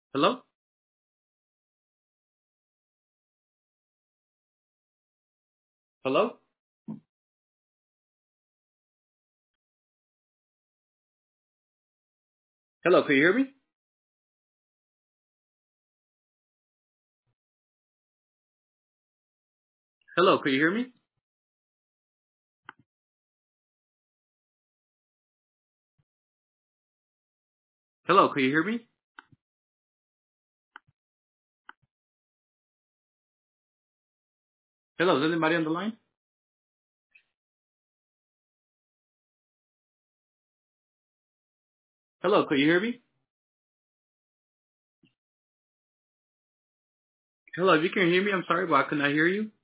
Hello? Hello? Hello, can you hear me? Hello, can you hear me? Hello, can you hear me? Hello, is anybody on the line? Hello, can you hear me? Hello, if you can hear me, I'm sorry, but I could not hear you.